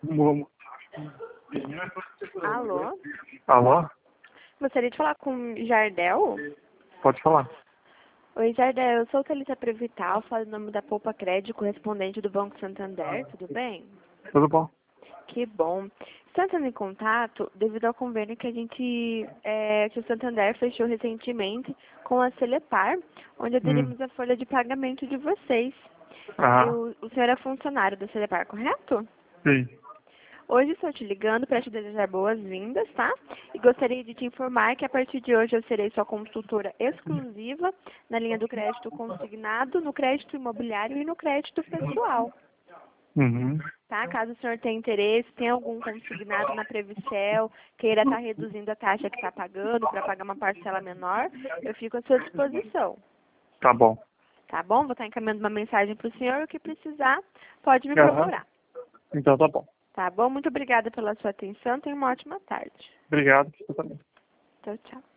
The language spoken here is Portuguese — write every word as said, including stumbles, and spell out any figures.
Vamos. Alô? Alô? Gostaria de falar com Jardel? Pode falar. Oi, Jardel. Eu sou Thalita Prevital, falo em nome da Poupa Crédito, correspondente do Banco Santander. Tudo bem? Tudo bom? Que bom. Estou entrando em contato devido ao convênio que a gente, é, que o Santander fechou recentemente com a Celepar, onde Hum. aderimos a folha de pagamento de vocês. Ah, Eu, o senhor é funcionário da Celepar, correto? sim. Hoje estou te ligando para te desejar boas-vindas, tá? E gostaria de te informar que a partir de hoje eu serei sua consultora exclusiva na linha do crédito consignado, no crédito imobiliário e no crédito pessoal, Uhum. tá? Caso o senhor tenha interesse, tenha algum consignado na Previcel, queira estar reduzindo a taxa que está pagando para pagar uma parcela menor, eu fico à sua disposição, Tá bom. tá bom? Vou estar encaminhando uma mensagem para o senhor, o que precisar, pode me Aham. procurar, Então tá bom. tá bom? Muito obrigada pela sua atenção, tenha uma ótima tarde. Obrigado. Você também. Tchau, tchau.